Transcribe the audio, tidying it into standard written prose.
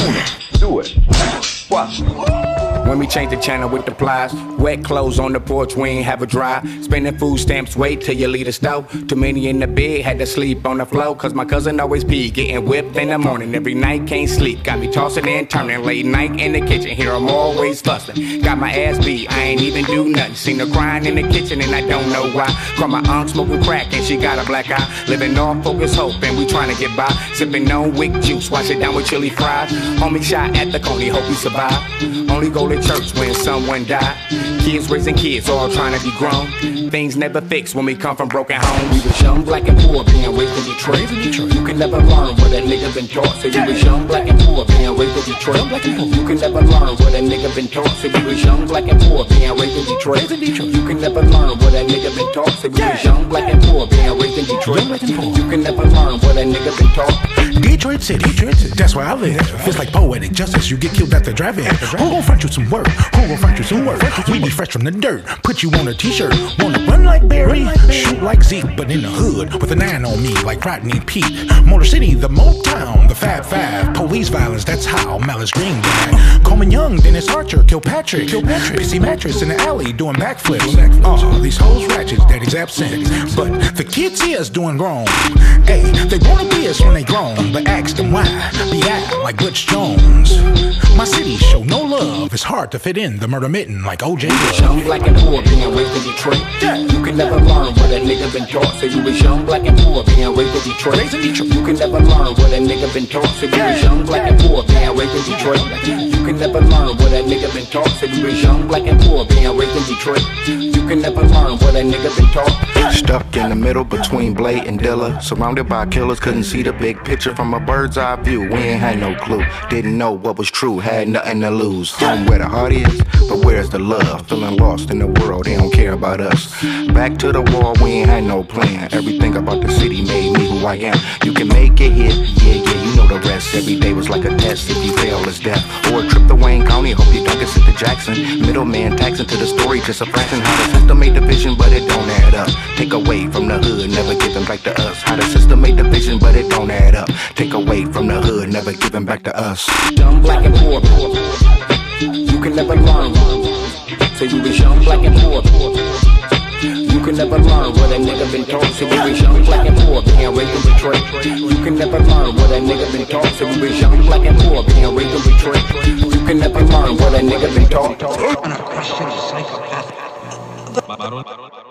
Do it. Watch. When we change the channel with the plies, wet clothes on the porch, we ain't have a dry. Spending food stamps, wait till you leave the stove. Too many in the bed, had to sleep on the floor. Cause my cousin always pee, getting whipped in the morning. Every night, can't sleep, got me tossing and turning. Late night in the kitchen, here I'm always fussing. Got my ass beat, I ain't even do nothing. Seen her crying in the kitchen and I don't know why. Call my aunt smoking crack and she got a black eye. Living off focus hope and we trying to get by. Sipping on wick juice, wash it down with chili fries. Homie shot at the coney, hope he survive. Only go to church when someone died. Kids raising kids, all trying to be grown. Things never fix when we come from broken homes. We was young, black and poor, being raised in Detroit. You can never learn what that nigga been taught. Say we was young, black and poor, being raised in Detroit. You can never learn what that nigga been taught. Say we was young, black and poor, being raised in Detroit. You can never learn what that nigga been taught. Say we was young, black and poor, being raised in Detroit. You can never learn what that nigga been taught. Detroit City, that's where I live. Feels like poetic justice, you get killed at the drive-in. Who gon' front you some work? Who gon' front you some work? We be fresh from the dirt, put you on a t-shirt. Wanna run like Barry, shoot like Zeke, but in the hood, with a 9 on me like Rodney Pete. Motor City, the Motown, the Fab Five. Police violence, that's how Malice Green died. Coleman Young, Dennis Archer, Kilpatrick. Pissy mattress in the alley doing backflips. Oh, these hoes ratchets, daddy's absent. But the kids see us doing wrong. Hey, they wanna be us when they grown, but ask them why. Be out like Butch Jones. My city show no love. It's hard to fit in the murder mitten like O.J. Young, black and poor, being raised in Detroit. You can never learn what that nigga been taught. Say you was young, black and poor, being raised in Detroit. You can never learn what that nigga been taught. Say you was young, black and poor, being raised in Detroit. You can never learn what that nigga been taught. Say you was young, black and poor, being raised in Detroit. You can never learn what that nigga been taught. Stuck in the middle between Blade and Dilla, surrounded by killers, couldn't see the big picture from a bird's eye view. We ain't had no clue, didn't know what was true, had nothing to lose. Home where the heart is, but where's the love? Feeling lost in the world, they don't care about us. Back to the wall, we ain't had no plan. Everything about the city made me who I am. You can make it here, yeah, you know the rest. Every day was like a test, if you fail, it's death. Or a trip to Wayne County, hope you don't get sent to Jackson. Middleman taxing to the story, just a fraction. How the system made the vision, but it don't add up. Take away from the hood, never giving back to us. How the system made the vision, but it don't add up. Take away from the hood, never giving back to us. Young, black and poor, you can never learn. Say you was young, black and poor. You can never learn what that nigga been taught. Say you was young, black and poor, being raised in Detroit. You can never learn what that nigga been taught. Say you was young, black and poor, being raised in Detroit. You can never learn what that nigga been taught.